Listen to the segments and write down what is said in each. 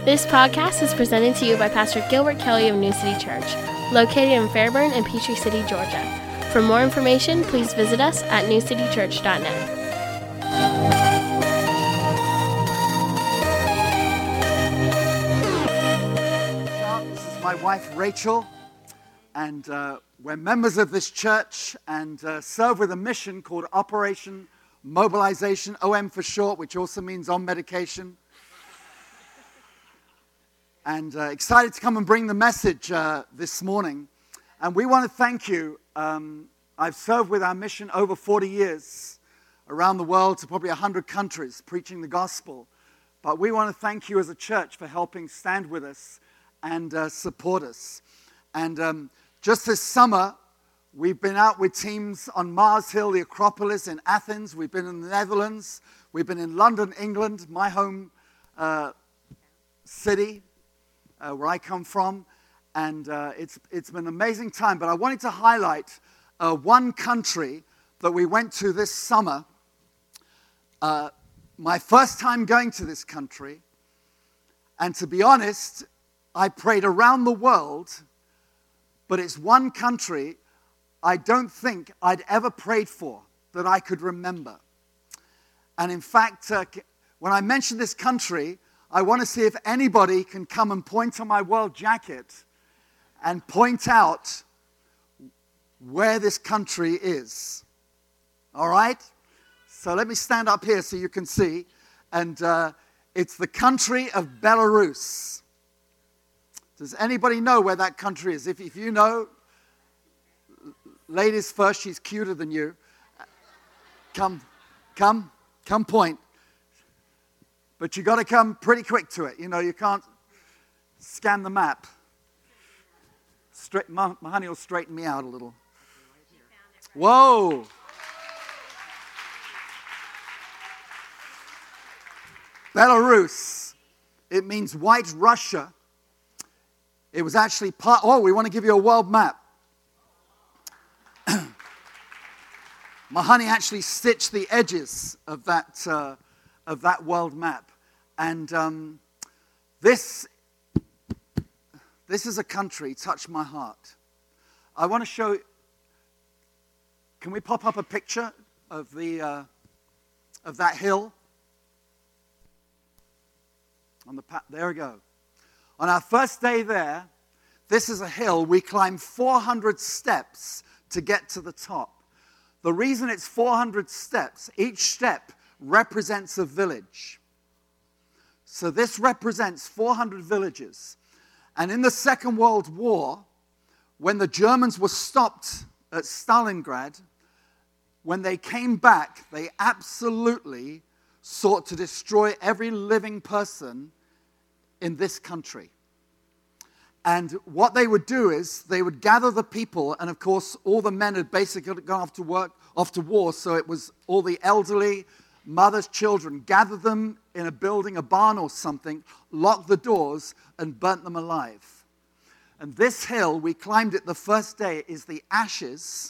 This podcast is presented to you by Pastor Gilbert Kelly of New City Church, located in Fairburn and Peachtree City, Georgia. For more information, please visit us at newcitychurch.net. This is my wife, Rachel, and we're members of this church and serve with a mission called Operation Mobilization, OM for short, which also means on medication. And excited to come and bring the message this morning. And we want to thank you. I've served with our mission over 40 years around the world to probably 100 countries preaching the gospel. But we want to thank you as a church for helping stand with us and support us. And just this summer, we've been out with teams on Mars Hill, the Acropolis in Athens. We've been in the Netherlands. We've been in London, England, my home city, where I come from. And it's been an amazing time. But I wanted to highlight one country that we went to this summer. My first time going to this country. And to be honest, I prayed around the world, but it's one country I don't think I'd ever prayed for that I could remember. And in fact, when I mention this country, I want to see if anybody can come and point to my world jacket and point out where this country is. All right? So let me stand up here so you can see. And it's the country of Belarus. Does anybody know where that country is? If you know, ladies first, she's cuter than you. Come point. But you got to come pretty quick to it. You know, you can't scan the map. My honey will straighten me out a little. Whoa. Belarus. It means White Russia. It was actually part... Oh, we want to give you a world map. My honey actually stitched the edges of that world map. And this is a country, touched my heart. I want to show... Can we pop up a picture of that hill? There we go. On our first day there, this is a hill. We climbed 400 steps to get to the top. The reason it's 400 steps, each step represents a village. So this represents 400 villages. And in the Second World War, when the Germans were stopped at Stalingrad, when they came back, they absolutely sought to destroy every living person in this country. And what they would do is they would gather the people, and of course all the men had basically gone off to war, so it was all the elderly, mothers, children, gathered them in a building, a barn or something, locked the doors and burnt them alive. And this hill, we climbed it the first day, is the ashes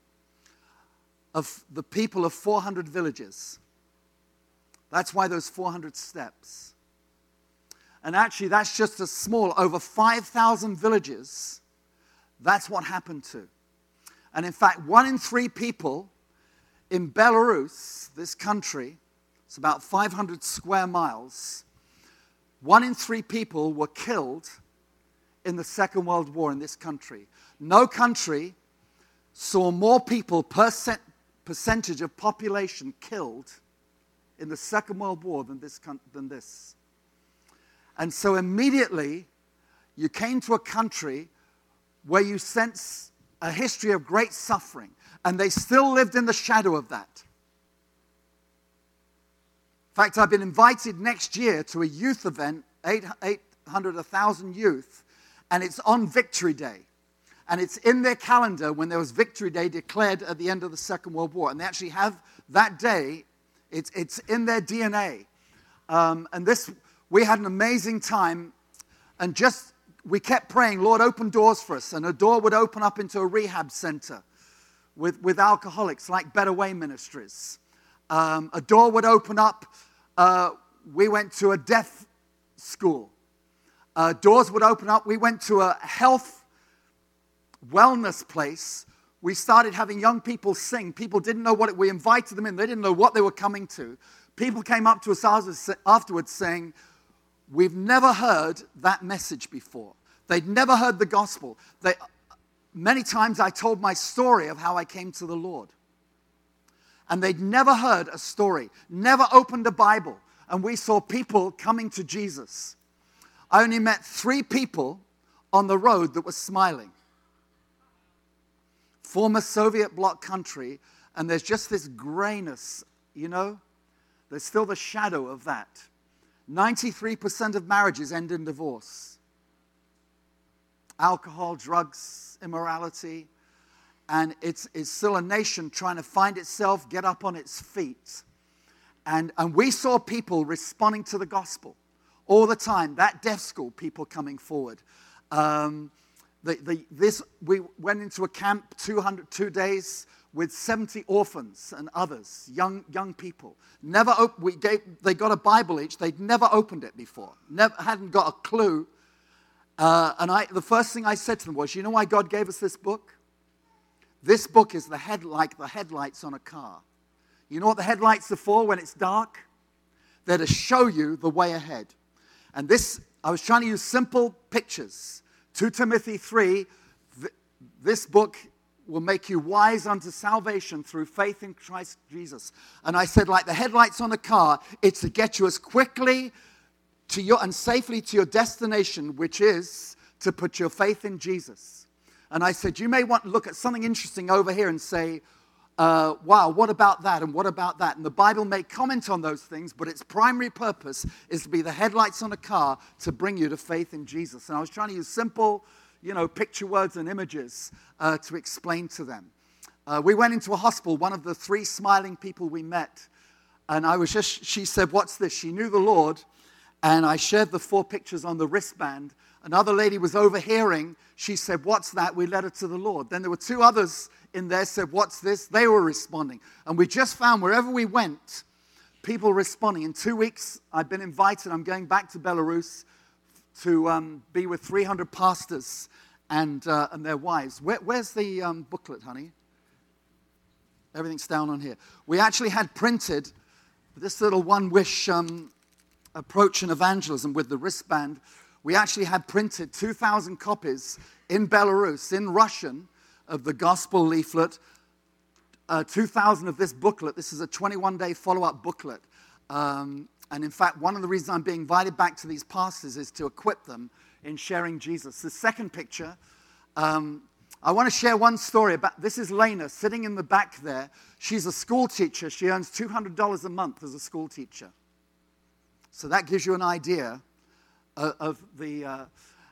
of the people of 400 villages. That's why those 400 steps. And actually, that's just a small, over 5,000 villages, that's what happened to. And in fact, 1 in 3 people in Belarus, this country, it's about 500 square miles, 1 in 3 people were killed in the Second World War in this country. No country saw more people percentage of population killed in the Second World War than this. And so immediately, you came to a country where you sense a history of great suffering. And they still lived in the shadow of that. In fact, I've been invited next year to a youth event, 800, 1,000 youth, and it's on Victory Day. And it's in their calendar when there was Victory Day declared at the end of the Second World War. And they actually have that day, it's in their DNA. We had an amazing time, and we kept praying, Lord, open doors for us. And a door would open up into a rehab center with alcoholics, like Better Way Ministries. A door would open up. We went to a deaf school. Doors would open up. We went to a health wellness place. We started having young people sing. People didn't know we invited them in. They didn't know what they were coming to. People came up to us afterwards saying, we've never heard that message before. They'd never heard the gospel. Many times I told my story of how I came to the Lord. And they'd never heard a story, never opened a Bible. And we saw people coming to Jesus. I only met 3 people on the road that were smiling. Former Soviet bloc country, and there's just this grayness, There's still the shadow of that. 93% of marriages end in divorce. Alcohol, drugs, immorality. And it's still a nation trying to find itself, get up on its feet. And we saw people responding to the gospel all the time. That deaf school, people coming forward. We went into a camp 2 days with 70 orphans and others, young people. They got a Bible each. They'd never opened it before. Hadn't got a clue. The first thing I said to them was, you know why God gave us this book? This book is like the headlights on a car. You know what the headlights are for when it's dark? They're to show you the way ahead. And I was trying to use simple pictures. 2 Timothy 3, this book will make you wise unto salvation through faith in Christ Jesus. And I said, like the headlights on a car, it's to get you as quickly and safely to your destination, which is to put your faith in Jesus. And I said, you may want to look at something interesting over here and say, wow, what about that and what about that? And the Bible may comment on those things, but its primary purpose is to be the headlights on a car to bring you to faith in Jesus. And I was trying to use simple, picture words and images to explain to them. We went into a hospital, one of the 3 smiling people we met. And she said, what's this? She knew the Lord. And I shared the 4 pictures on the wristband. Another lady was overhearing. She said, what's that? We led her to the Lord. Then there were 2 others in there said, what's this? They were responding. And we just found wherever we went, people responding. In 2 weeks, I've been invited. I'm going back to Belarus to be with 300 pastors and their wives. Where's the booklet, honey? Everything's down on here. We actually had printed this little One Wish approach in evangelism with the wristband. We actually had printed 2,000 copies in Belarus, in Russian, of the gospel leaflet, 2,000 of this booklet. This is a 21-day follow-up booklet. And in fact, one of the reasons I'm being invited back to these pastors is to equip them in sharing Jesus. The second picture, I want to share one story about, this is Lena sitting in the back there. She's a school teacher. She earns $200 a month as a school teacher. So that gives you an idea of the,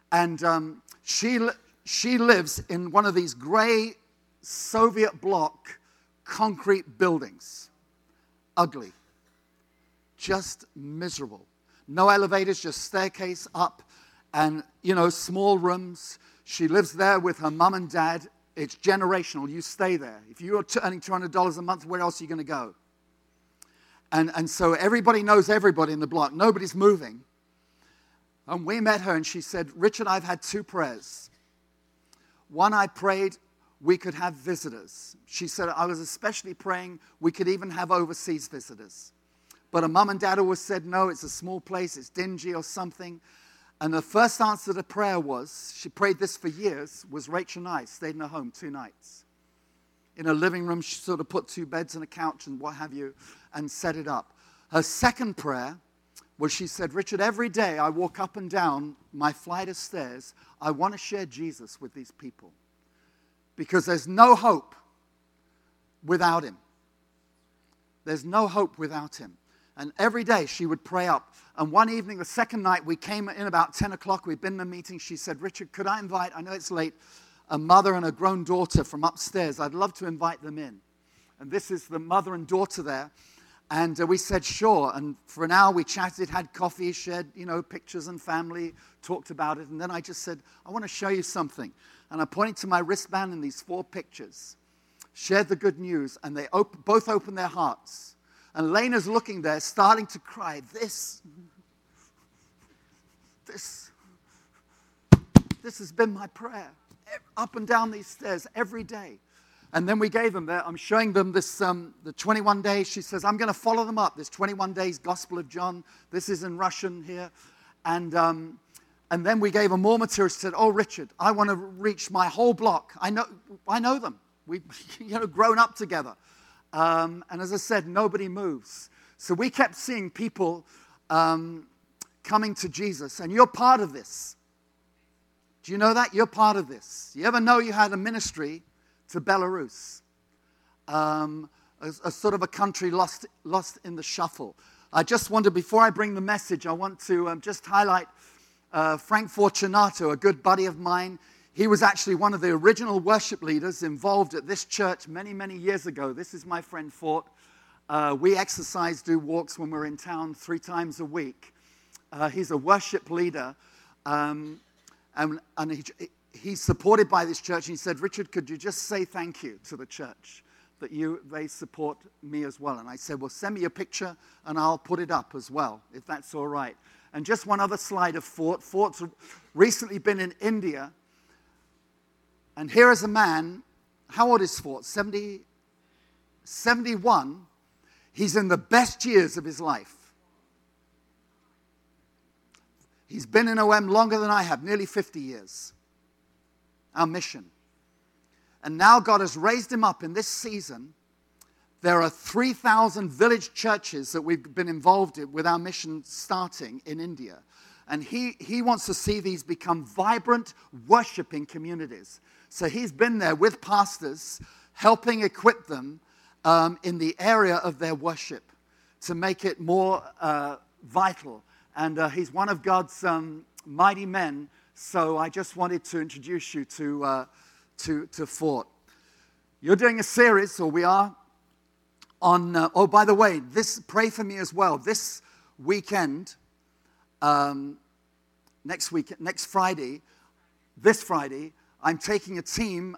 she lives in one of these gray Soviet bloc concrete buildings. Ugly. Just miserable. No elevators, just staircase up and, small rooms. She lives there with her mom and dad. It's generational. You stay there. If you're earning $200 a month, where else are you going to go? And so everybody knows everybody in the block. Nobody's moving. And we met her and she said, Richard, I've had 2 prayers. One, I prayed we could have visitors. She said, I was especially praying we could even have overseas visitors. But her mom and dad always said, no, it's a small place, it's dingy or something. And the first answer to prayer was, she prayed this for years, was Rachel and I stayed in her home 2 nights. In a living room, she sort of put 2 beds and a couch and what have you, and set it up. Her second prayer was she said, Richard, every day I walk up and down my flight of stairs, I want to share Jesus with these people. Because there's no hope without him. There's no hope without him. And every day she would pray up. And one evening, the second night, we came in about 10 o'clock. We'd been in a meeting. She said, Richard, could I invite, I know it's late, a mother and a grown daughter from upstairs. I'd love to invite them in. And this is the mother and daughter there. And we said, sure. And for an hour we chatted, had coffee, shared, pictures and family, talked about it. And then I just said, I want to show you something. And I pointed to my wristband and these 4 pictures. Shared the good news. And they both opened their hearts. And Lena's looking there, starting to cry. This. This has been my prayer up and down these stairs every day. And then we gave them there. I'm showing them this, the 21 days. She says, I'm going to follow them up. This 21 days Gospel of John. This is in Russian here. And then we gave her more material. She said, oh, Richard, I want to reach my whole block. I know them. We've grown up together. And as I said, nobody moves. So we kept seeing people coming to Jesus. And you're part of this. Do you know that? You're part of this. You ever know you had a ministry to Belarus? A sort of a country lost in the shuffle. I just wanted, before I bring the message, I want to just highlight Frank Fortunato, a good buddy of mine. He was actually one of the original worship leaders involved at this church many, many years ago. This is my friend Fort. We exercise, do walks when we're in town 3 times a week. He's a worship leader, and he's supported by this church. And he said, Richard, could you just say thank you to the church that they support me as well? And I said, well, send me a picture and I'll put it up as well, if that's all right. And just one other slide of Fort. Fort's recently been in India. And here is a man, how old is Fort? 71. He's in the best years of his life. He's been in OM longer than I have, nearly 50 years. Our mission. And now God has raised him up in this season. There are 3,000 village churches that we've been involved in with our mission starting in India. And he wants to see these become vibrant, worshiping communities. So he's been there with pastors, helping equip them in the area of their worship to make it more vital. And he's one of God's mighty men. So I just wanted to introduce you to Fort. You're doing a series, or we are, on, oh, by the way, pray for me as well. This weekend, next Friday, this Friday, I'm taking a team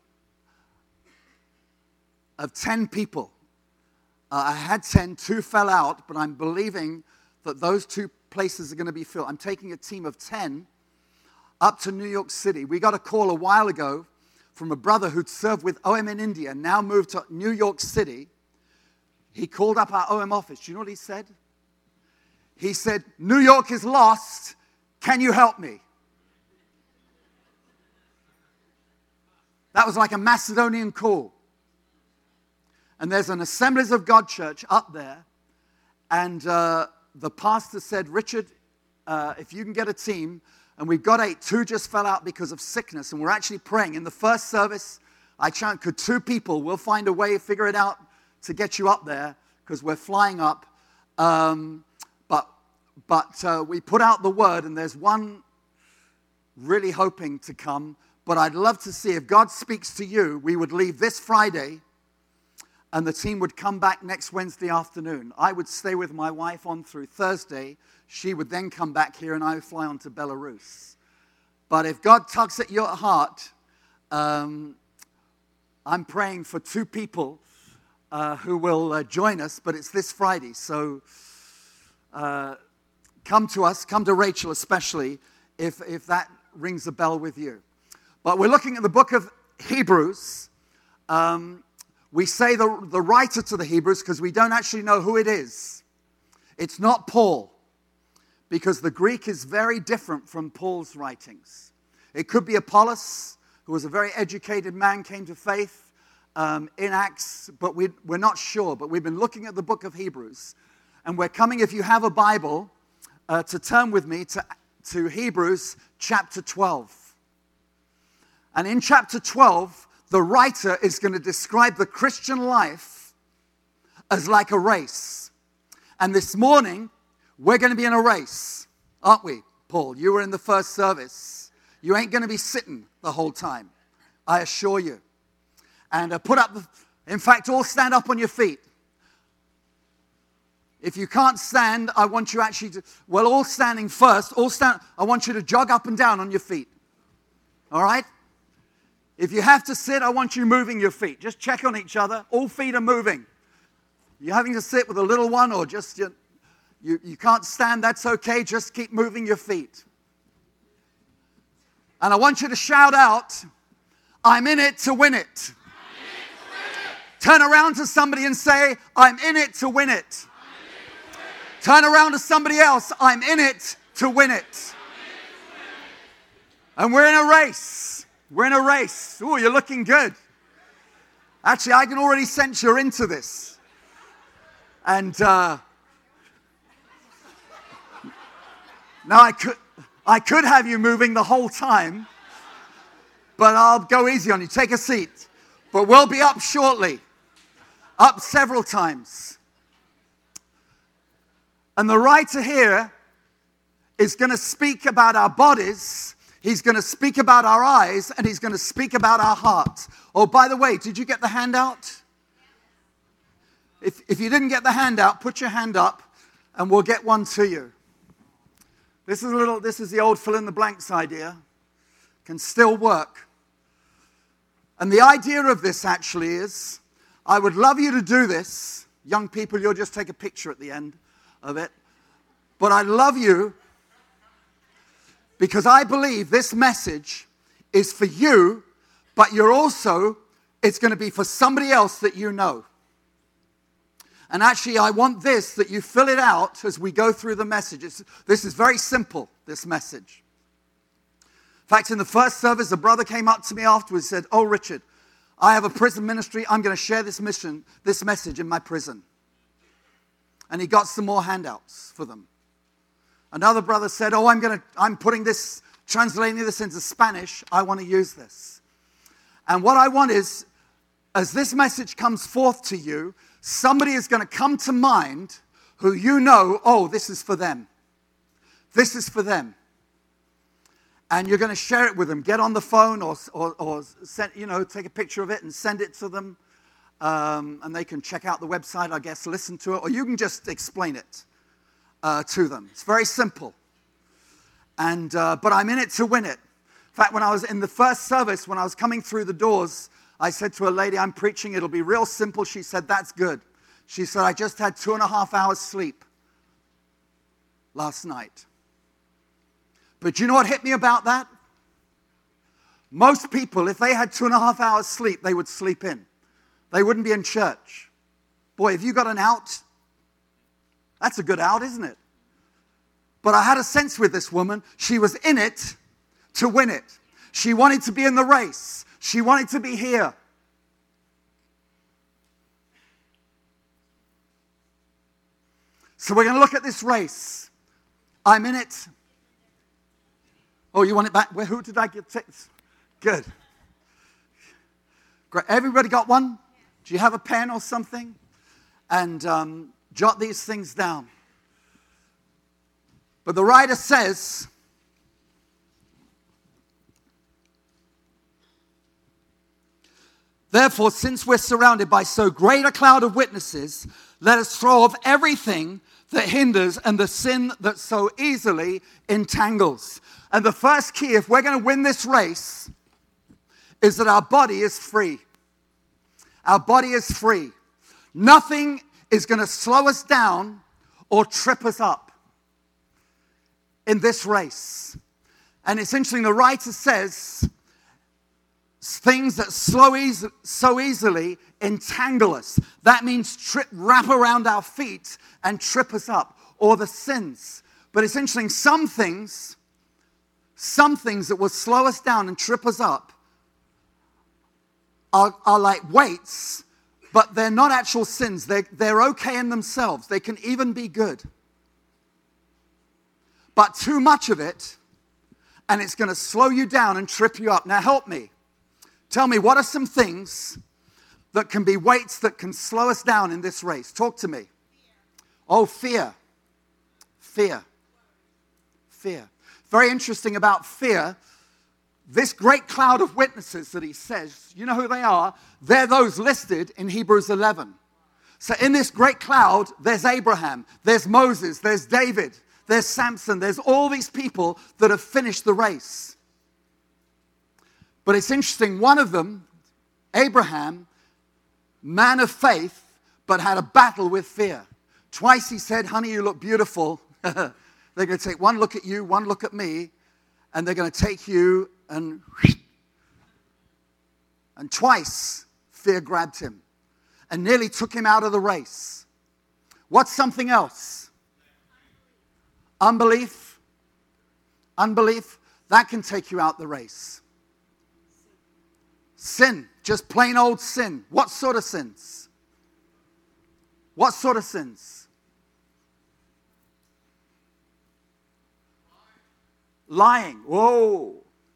of 10 people. I had 10, 2 fell out, but I'm believing that those 2 places are going to be filled. I'm taking a team of 10 up to New York City. We got a call a while ago from a brother who'd served with OM in India, now moved to New York City. He called up our OM office. Do you know what he said? He said, New York is lost. Can you help me? That was like a Macedonian call. And there's an Assemblies of God church up there. And the pastor said, Richard, if you can get a team, and we've got 8, 2 just fell out because of sickness, and we're actually praying. In the first service, could 2 people, we'll find a way, figure it out to get you up there, because we're flying up. But we put out the word, and there's one really hoping to come. But I'd love to see, if God speaks to you, we would leave this Friday, and the team would come back next Wednesday afternoon. I would stay with my wife on through Thursday. She would then come back here, and I would fly on to Belarus. But if God tugs at your heart, I'm praying for 2 people who will join us, but it's this Friday. So come to us, come to Rachel especially, if that rings a bell with you. But we're looking at the book of Hebrews. We say the writer to the Hebrews because we don't actually know who it is. It's not Paul, because the Greek is very different from Paul's writings. It could be Apollos, who was a very educated man, came to faith in Acts, but we're not sure. But we've been looking at the book of Hebrews, and we're coming, if you have a Bible, to turn with me to Hebrews chapter 12. And in chapter 12, the writer is going to describe the Christian life as like a race. And this morning, we're going to be in a race, aren't we, Paul? You were in the first service. You ain't going to be sitting the whole time, I assure you. And in fact, all stand up on your feet. If you can't stand, I want you actually to, all standing first, I want you to jog up and down on your feet. All right? If you have to sit, I want you moving your feet. Just check on each other. All feet are moving. You're having to sit with a little one, or just you can't stand, that's okay. Just keep moving your feet. And I want you to shout out, I'm in it to win it. Turn around to somebody and say, I'm in it to win it. Turn around to somebody else, I'm in it to win it. And we're in a race. We're in a race. Ooh, you're looking good. Actually, I can already sense you're into this. And now I could have you moving the whole time, but I'll go easy on you. Take a seat. But we'll be up shortly. Up several times. And the writer here is going to speak about our bodies. He's going to speak about our eyes, and he's going to speak about our heart. Oh, by the way, did you get the handout? If you didn't get the handout, put your hand up, and we'll get one to you. This is the old fill in the blanks idea. Can still work. And the idea of this actually is, I would love you to do this. Young people, you'll just take a picture at the end of it. But I love you because I believe this message is for you, but it's going to be for somebody else that you know. And actually, I want that you fill it out as we go through the message. This is very simple, this message. In fact, in the first service, a brother came up to me afterwards and said, oh, Richard, I have a prison ministry. I'm going to share this message in my prison. And he got some more handouts for them. Another brother said, oh, I'm translating this into Spanish. I want to use this. And what I want is, as this message comes forth to you, somebody is going to come to mind who you know, oh, this is for them. This is for them. And you're going to share it with them. Get on the phone or send, take a picture of it and send it to them. And they can check out the website, I guess, listen to it. Or you can just explain it to them. It's very simple. But I'm in it to win it. In fact, when I was in the first service, when I was coming through the doors, I said to a lady, I'm preaching, it'll be real simple. She said, that's good. She said, I just had 2.5 hours sleep last night. But you know what hit me about that? Most people, if they had 2.5 hours sleep, they would sleep in. They wouldn't be in church. Boy, have you got an out? That's a good out, isn't it? But I had a sense with this woman. She was in it to win it. She wanted to be in the race. She wanted to be here. So we're going to look at this race. I'm in it. Oh, you want it back? Who did I get? Good. Great. Everybody got one? Do you have a pen or something? And jot these things down. But the writer says, therefore, since we're surrounded by so great a cloud of witnesses, let us throw off everything that hinders and the sin that so easily entangles. And the first key, if we're going to win this race, is that our body is free. Our body is free. Nothing is going to slow us down or trip us up in this race. And it's interesting, the writer says, things that so easily entangle us. That means wrap around our feet and trip us up, or the sins. But it's interesting, some things that will slow us down and trip us up are like weights, but they're not actual sins. They're okay in themselves. They can even be good. But too much of it, and it's going to slow you down and trip you up. Now help me. Tell me, what are some things that can be weights that can slow us down in this race? Talk to me. Oh, fear. Fear. Fear. Very interesting about fear. This great cloud of witnesses that he says, you know who they are? They're those listed in Hebrews 11. So in this great cloud, there's Abraham, there's Moses, there's David, there's Samson, there's all these people that have finished the race. But it's interesting, one of them, Abraham, man of faith, but had a battle with fear. Twice he said, honey, you look beautiful. They're going to take one look at you, one look at me, and they're going to take you and twice fear grabbed him and nearly took him out of the race. What's something else? Unbelief. Unbelief, that can take you out the race. Sin, just plain old sin. What sort of sins? What sort of sins? Lying. Whoa.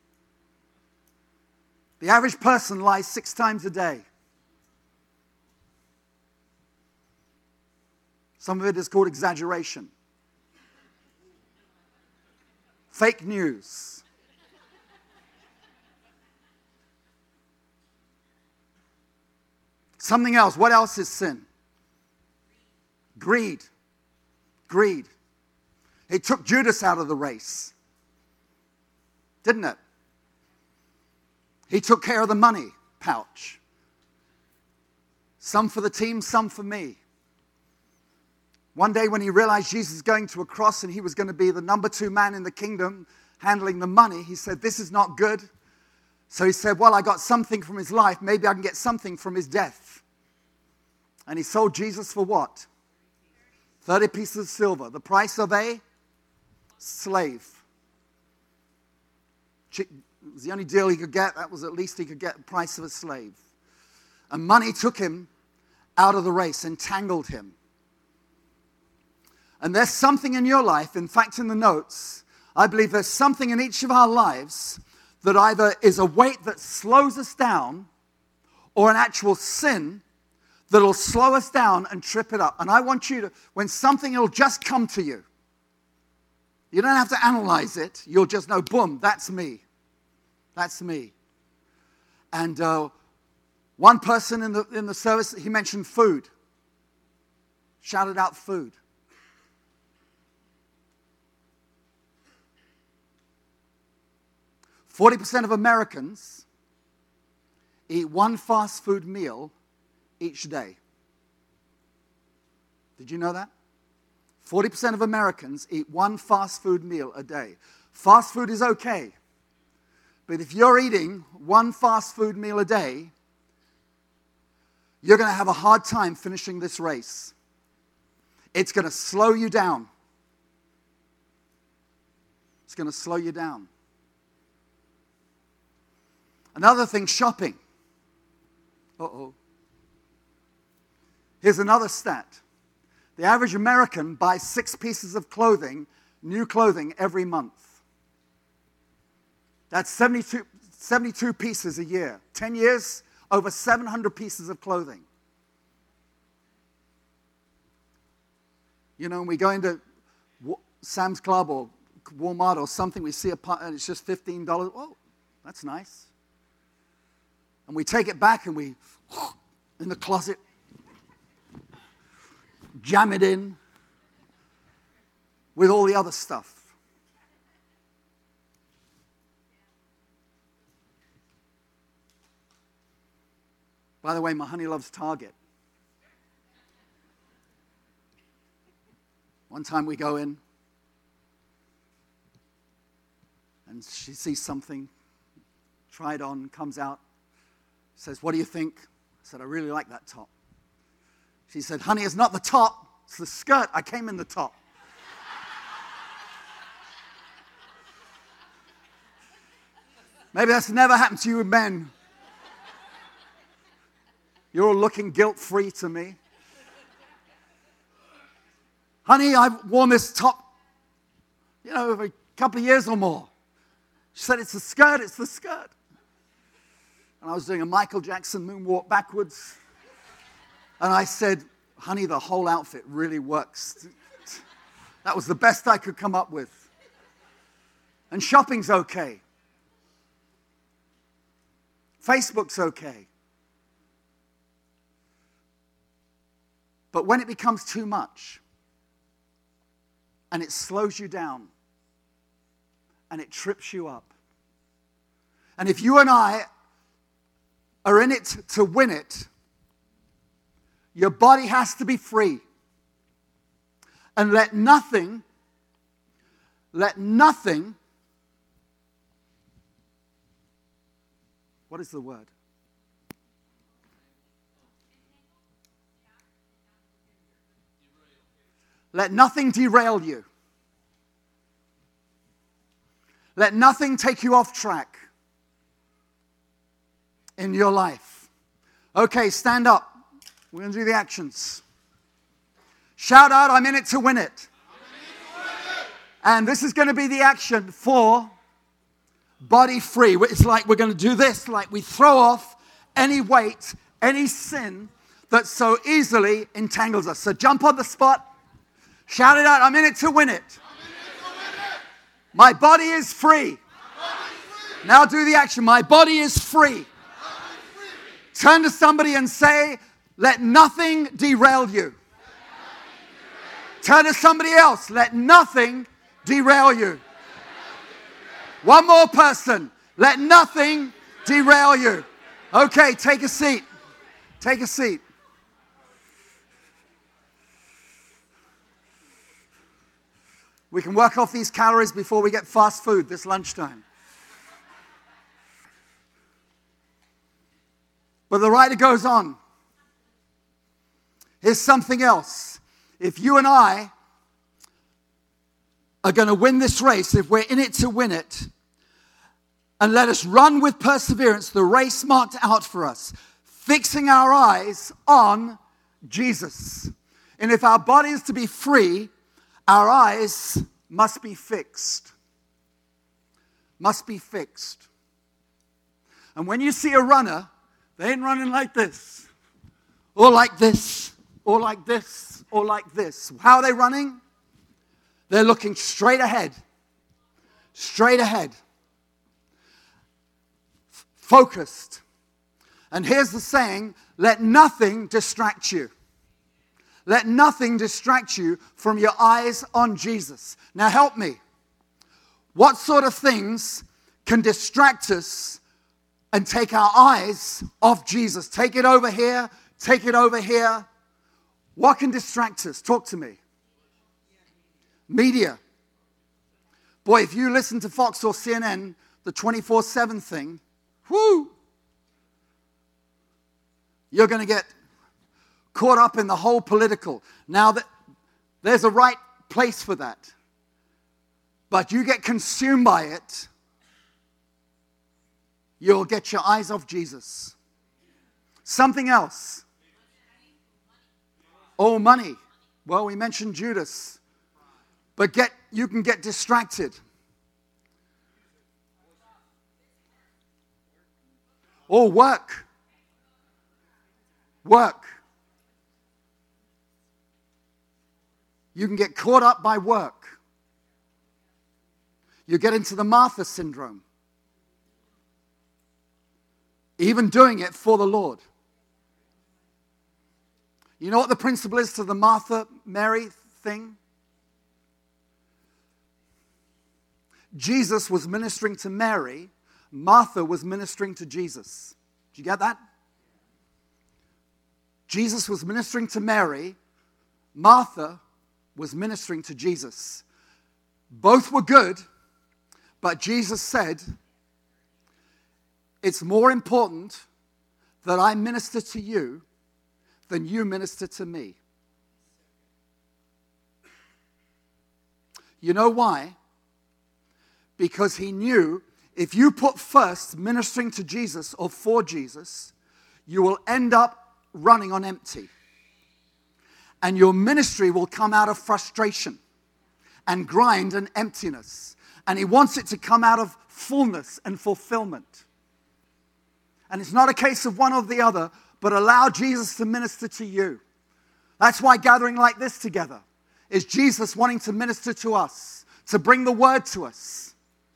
The average person lies 6 times a day. Some of it is called exaggeration. Fake news. Something else. What else is sin? Greed. Greed. It took Judas out of the race. Didn't it? He took care of the money pouch. Some for the team, some for me. One day when he realized Jesus was going to a cross and he was going to be the number 2 man in the kingdom handling the money, he said, this is not good. So he said, well, I got something from his life. Maybe I can get something from his death. And he sold Jesus for what? 30 pieces of silver. The price of a slave. It was the only deal he could get. That was at least he could get the price of a slave. And money took him out of the race, entangled him. And there's something in your life, in fact, in the notes, I believe there's something in each of our lives that either is a weight that slows us down or an actual sin that'll slow us down and trip it up. And I want you to, when something will just come to you, you don't have to analyze it. You'll just know, boom, that's me. That's me. And one person in the service, he mentioned food. Shouted out food. %40 of Americans eat one fast food meal each day. Did you know that? 40% of Americans eat one fast food meal a day. Fast food is okay. But if you're eating one fast food meal a day, you're going to have a hard time finishing this race. It's going to slow you down. It's going to slow you down. Another thing, shopping. Uh-oh. Here's another stat. The average American buys 6 pieces of clothing, new clothing, every month. That's 72 pieces a year. 10 years, over 700 pieces of clothing. You know, when we go into Sam's Club or Walmart or something, we see and it's just $15. Oh, that's nice. And we take it back and we, in the closet, jam it in with all the other stuff. By the way, my honey loves Target. One time we go in and she sees something, tried on, comes out, says, what do you think? I said, I really like that top. She said, honey, it's not the top, it's the skirt. I came in the top. Maybe that's never happened to you men. You're all looking guilt-free to me. Honey, I've worn this top, a couple of years or more. She said, it's the skirt, it's the skirt. And I was doing a Michael Jackson moonwalk backwards. And I said, honey, the whole outfit really works. That was the best I could come up with. And shopping's okay. Facebook's okay. But when it becomes too much, and it slows you down, and it trips you up, and if you and I are in it to win it, your body has to be free. And let nothing What is the word? Let nothing derail you. Let nothing take you off track in your life. Okay, stand up. We're going to do the actions. Shout out, I'm in it to win it. And this is going to be the action for body free. It's like we're going to do this, like we throw off any weight, any sin that so easily entangles us. So jump on the spot. Shout it out, I'm in it to win it. My body is free. Now do the action. My body is free. Turn to somebody and say, let nothing derail you. Turn to somebody else. Let nothing derail you. One more person. Let nothing derail you. Okay, take a seat. Take a seat. We can work off these calories before we get fast food this lunchtime. But the writer goes on. Here's something else. If you and I are going to win this race, if we're in it to win it, and let us run with perseverance the race marked out for us, fixing our eyes on Jesus. And if our body is to be free, our eyes must be fixed. Must be fixed. And when you see a runner, they ain't running like this, or like this, or like this, or like this. How are they running? They're looking straight ahead. Straight ahead. Focused. And here's the saying, let nothing distract you. Let nothing distract you from your eyes on Jesus. Now help me. What sort of things can distract us and take our eyes off Jesus? Take it over here. Take it over here. What can distract us? Talk to me. Media. Boy, if you listen to Fox or CNN, the 24/7 thing, whoo, you're going to get caught up in the whole political. Now, there's a right place for that. But you get consumed by it, you'll get your eyes off Jesus. Something else. Oh, money. Well, we mentioned Judas. But you can get distracted. Or work. Work. You can get caught up by work. You get into the Martha syndrome. Even doing it for the Lord. You know what the principle is to the Martha, Mary thing? Jesus was ministering to Mary. Martha was ministering to Jesus. Did you get that? Jesus was ministering to Mary. Martha was ministering to Jesus. Both were good, but Jesus said, it's more important that I minister to you than you minister to me. You know why? Because he knew if you put first ministering to Jesus or for Jesus, you will end up running on empty. And your ministry will come out of frustration and grind and emptiness. And he wants it to come out of fullness and fulfillment. And it's not a case of one or the other, but allow Jesus to minister to you. That's why gathering like this together is Jesus wanting to minister to us, to bring the word to us.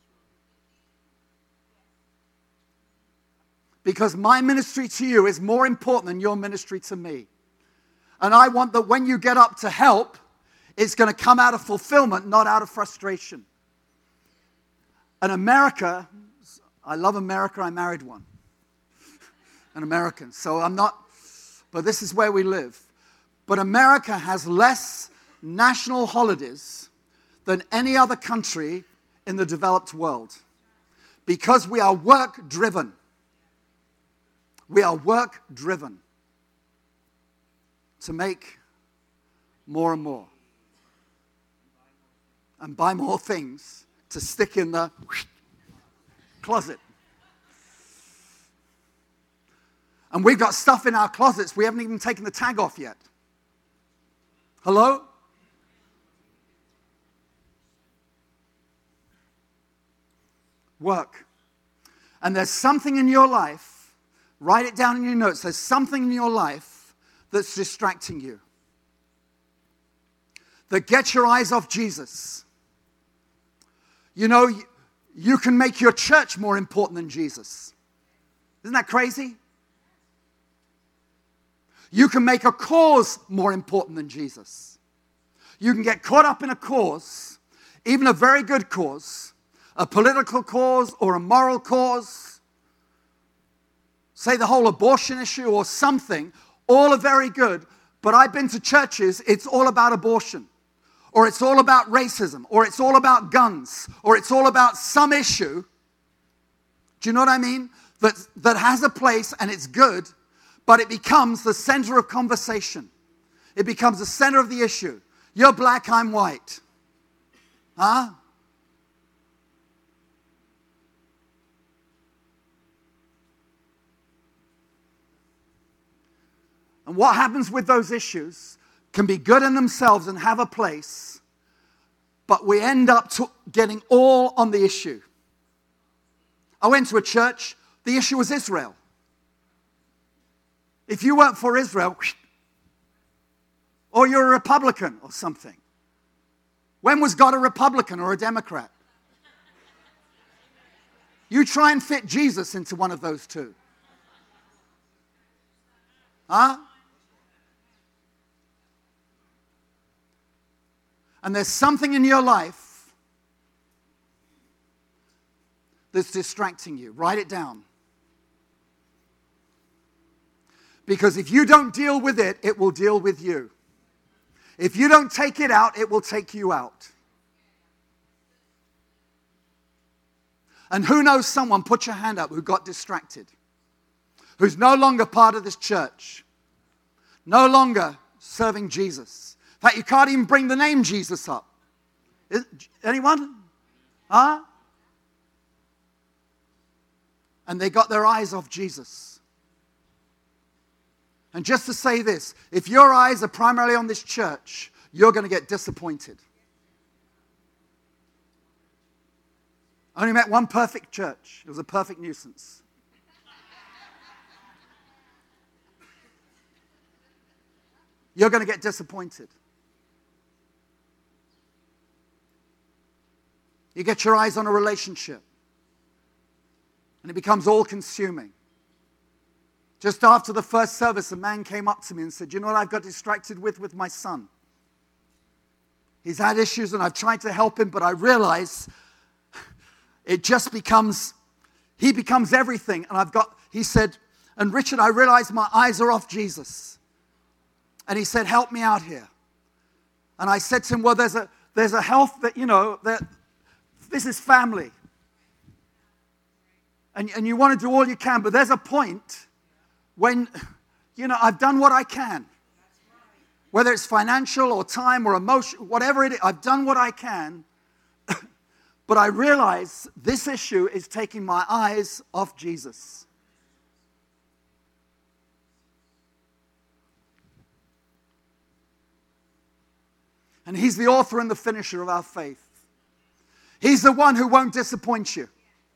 Because my ministry to you is more important than your ministry to me. And I want that when you get up to help, it's going to come out of fulfillment, not out of frustration. And America, I love America, I married one. An American. So I'm not, but this is where we live. But America has less national holidays than any other country in the developed world. Because we are work-driven. We are work driven to make more and more. And buy more things to stick in the closet. And we've got stuff in our closets we haven't even taken the tag off yet. Hello? Work. And there's something in your life, write it down in your notes, there's something in your life that's distracting you. That gets your eyes off Jesus. You know, you can make your church more important than Jesus. Isn't that crazy? You can make a cause more important than Jesus. You can get caught up in a cause, even a very good cause, a political cause or a moral cause, say the whole abortion issue or something, all are very good, but I've been to churches, it's all about abortion. Or it's all about racism, or it's all about guns, or it's all about some issue. Do you know what I mean? That has a place and it's good, but it becomes the center of conversation. It becomes the center of the issue. You're black, I'm white. Huh? And what happens with those issues can be good in themselves and have a place, but we end up getting all on the issue. I went to a church, the issue was Israel. If you weren't for Israel, or you're a Republican or something. When was God a Republican or a Democrat? You try and fit Jesus into one of those two. Huh? And there's something in your life that's distracting you. Write it down. Because if you don't deal with it, it will deal with you. If you don't take it out, it will take you out. And who knows someone, put your hand up, who got distracted, who's no longer part of this church, no longer serving Jesus. In fact, you can't even bring the name Jesus up. Anyone? Huh? And they got their eyes off Jesus. And just to say this, if your eyes are primarily on this church, you're going to get disappointed. I only met one perfect church. It was a perfect nuisance. You're going to get disappointed. You get your eyes on a relationship, and it becomes all-consuming. Just after the first service, a man came up to me and said, you know what I've got distracted with my son? He's had issues, and I've tried to help him, but I realize it just becomes, he becomes everything. And he said, and Richard, I realize my eyes are off Jesus. And he said, help me out here. And I said to him, well, there's a health that, you know, that this is family. And you want to do all you can, but there's a point when, you know, I've done what I can. Whether it's financial or time or emotion, whatever it is, I've done what I can. But I realize this issue is taking my eyes off Jesus. And he's the author and the finisher of our faith. He's the one who won't disappoint you.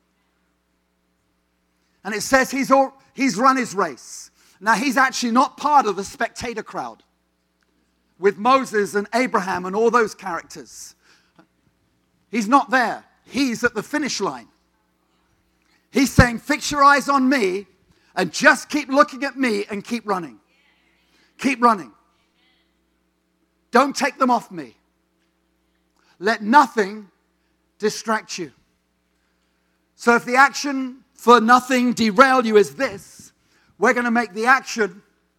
And it says he's run his race. Now, he's actually not part of the spectator crowd with Moses and Abraham and all those characters. He's not there. He's at the finish line. He's saying, fix your eyes on me and just keep looking at me and keep running. Keep running. Don't take them off me. Let nothing distract you. So if the action for nothing derail you is this, we're going to make the action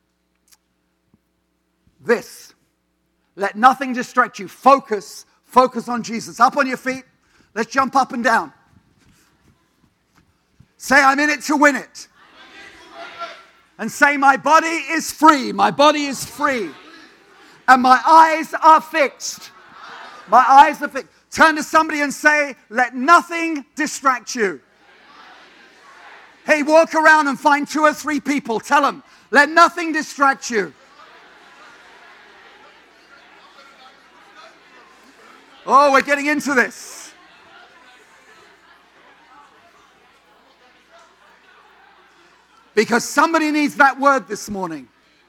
this. Let nothing distract you. Focus on Jesus. Up on your feet. Let's jump up and down. Say, I'm in it to win it. And say, my body is free. My body is free. And my eyes are fixed. My eyes are fixed. Turn to somebody and say, let nothing distract you. Hey, walk around and find 2 or 3 people. Tell them, let nothing distract you. Oh, we're getting into this. Because somebody needs that word this morning.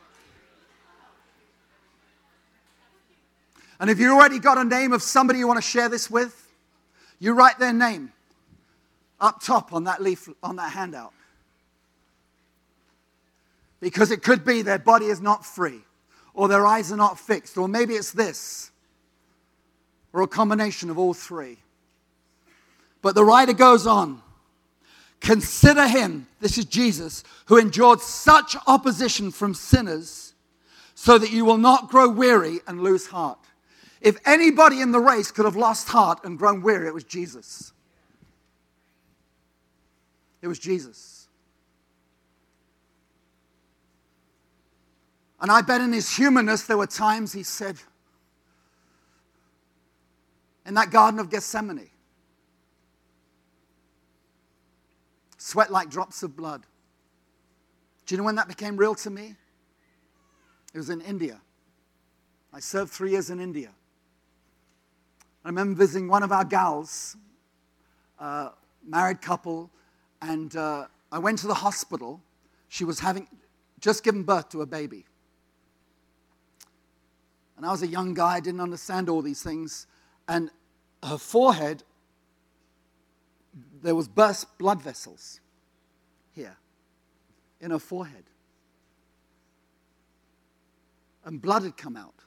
And if you already got a name of somebody you want to share this with, you write their name up top on that leaf, on that handout. Because it could be their body is not free, or their eyes are not fixed, or maybe it's this, or a combination of all 3. But the writer goes on. Consider him, this is Jesus, who endured such opposition from sinners so that you will not grow weary and lose heart. If anybody in the race could have lost heart and grown weary, it was Jesus. It was Jesus. And I bet in his humanness there were times he said, in that Garden of Gethsemane, sweat like drops of blood. Do you know when that became real to me? It was in India. I served 3 years in India. I remember visiting one of our gals, married couple, and I went to the hospital. She was having just given birth to a baby. And I was a young guy, didn't understand all these things. And her forehead, there was burst blood vessels here in her forehead. And blood had come out.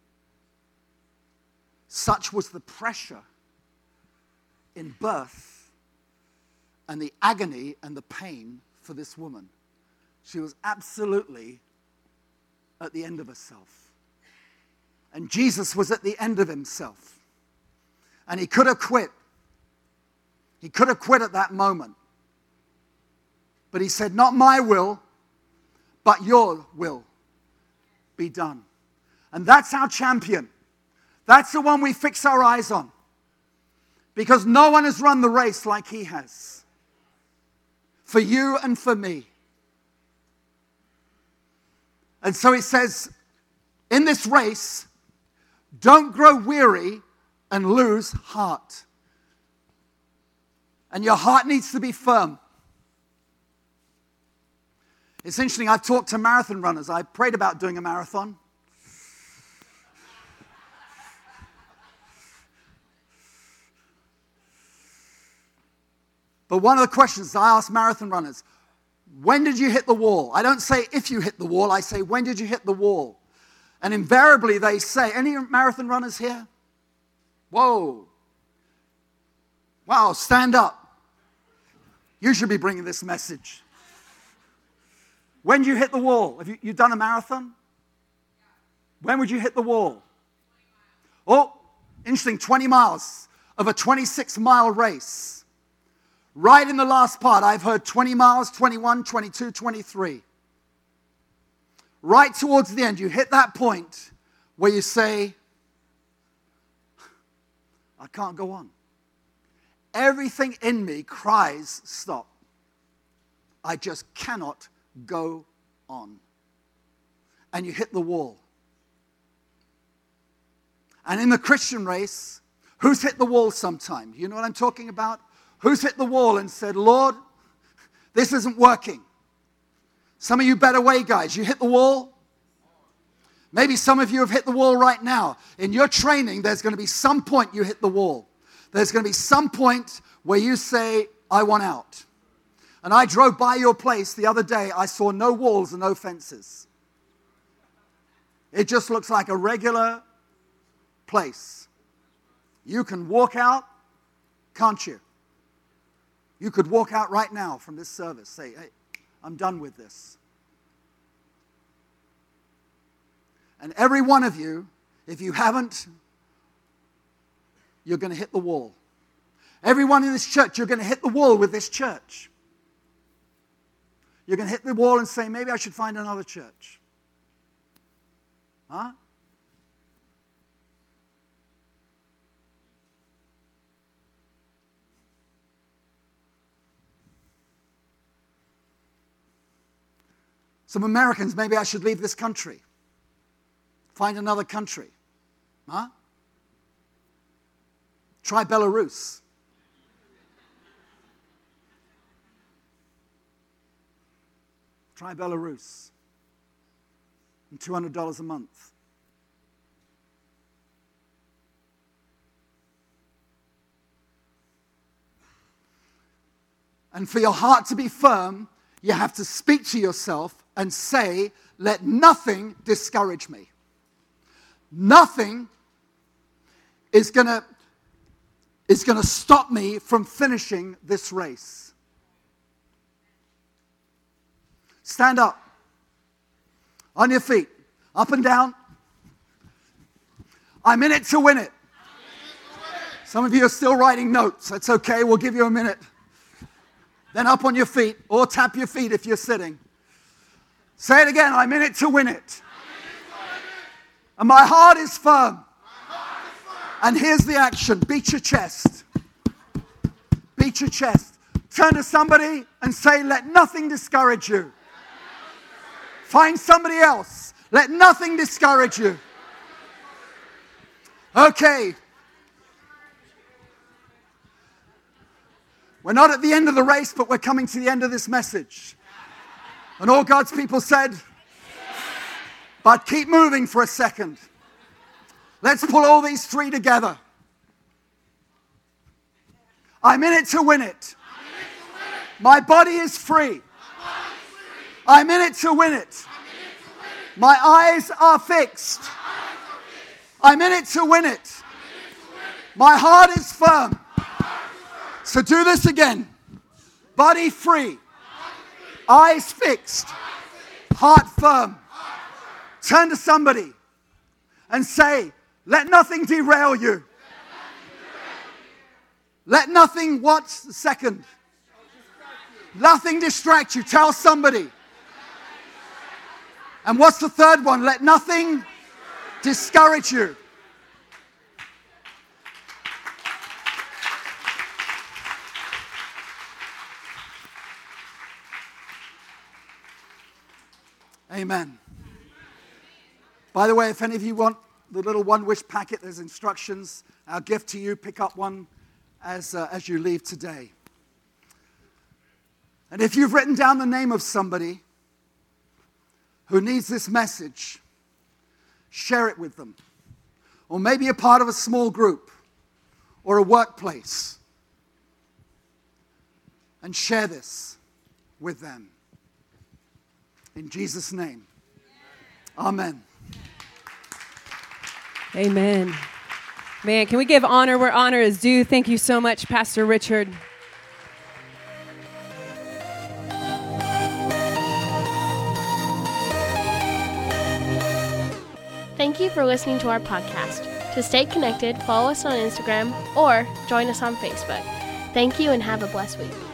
Such was the pressure in birth and the agony and the pain for this woman. She was absolutely at the end of herself. And Jesus was at the end of himself. And he could have quit. He could have quit at that moment. But he said, not my will, but your will be done. And that's our champion. That's the one we fix our eyes on. Because no one has run the race like he has. For you and for me. And so he says, in this race, don't grow weary and lose heart. And your heart needs to be firm. It's interesting, I've talked to marathon runners. I prayed about doing a marathon. But one of the questions I ask marathon runners, when did you hit the wall? I don't say if you hit the wall, I say when did you hit the wall? And invariably they say, any marathon runners here? Whoa. Wow, stand up. You should be bringing this message. When did you hit the wall? Have you done a marathon? When would you hit the wall? Oh, interesting, 20 miles of a 26-mile race. Right in the last part, I've heard 20 miles, 21, 22, 23. Right towards the end, you hit that point where you say, I can't go on. Everything in me cries, stop. I just cannot go on. And you hit the wall. And in the Christian race, who's hit the wall sometime? You know what I'm talking about? Who's hit the wall and said, Lord, this isn't working. Some of you better way guys, you hit the wall. Maybe some of you have hit the wall right now. In your training, there's going to be some point you hit the wall. There's going to be some point where you say, I want out. And I drove by your place the other day. I saw no walls and no fences. It just looks like a regular place. You can walk out, can't you? You could walk out right now from this service. Say, hey, I'm done with this. And every one of you, if you haven't, you're going to hit the wall. Everyone in this church, you're going to hit the wall with this church. You're going to hit the wall and say, maybe I should find another church. Huh? Some Americans, maybe I should leave this country. Find another country. Huh? Try Belarus. Try Belarus. And $200 a month. And for your heart to be firm, you have to speak to yourself and say, let nothing discourage me. Nothing is going to stop me from finishing this race. Stand up. On your feet. Up and down. I'm in it to win it. Some of you are still writing notes. That's okay. We'll give you a minute. Then up on your feet, or tap your feet if you're sitting. Say it again. I'm in it to win it. And my heart is firm. And here's the action. Beat your chest. Beat your chest. Turn to somebody and say, let nothing discourage you. Find somebody else. Let nothing discourage you. Okay. We're not at the end of the race, but we're coming to the end of this message. And all God's people said, but keep moving for a second. Let's pull all these three together. I'm in it to win it. My body is free. I'm in it to win it. My eyes are fixed. I'm in it to win it. My heart is firm. So do this again. Body free. Eyes fixed. Heart firm. Turn to somebody and say, let nothing derail you. Let nothing, what's the second? Nothing distract you. Tell somebody. And what's the third one? Let nothing discourage you. Amen. By the way, if any of you want the little One Wish packet, there's instructions. Our gift to you, pick up one as you leave today. And if you've written down the name of somebody who needs this message, share it with them. Or maybe a part of a small group or a workplace. And share this with them. In Jesus' name. Amen. Amen. Man, can we give honor where honor is due? Thank you so much, Pastor Richard. Thank you for listening to our podcast. To stay connected, follow us on Instagram or join us on Facebook. Thank you and have a blessed week.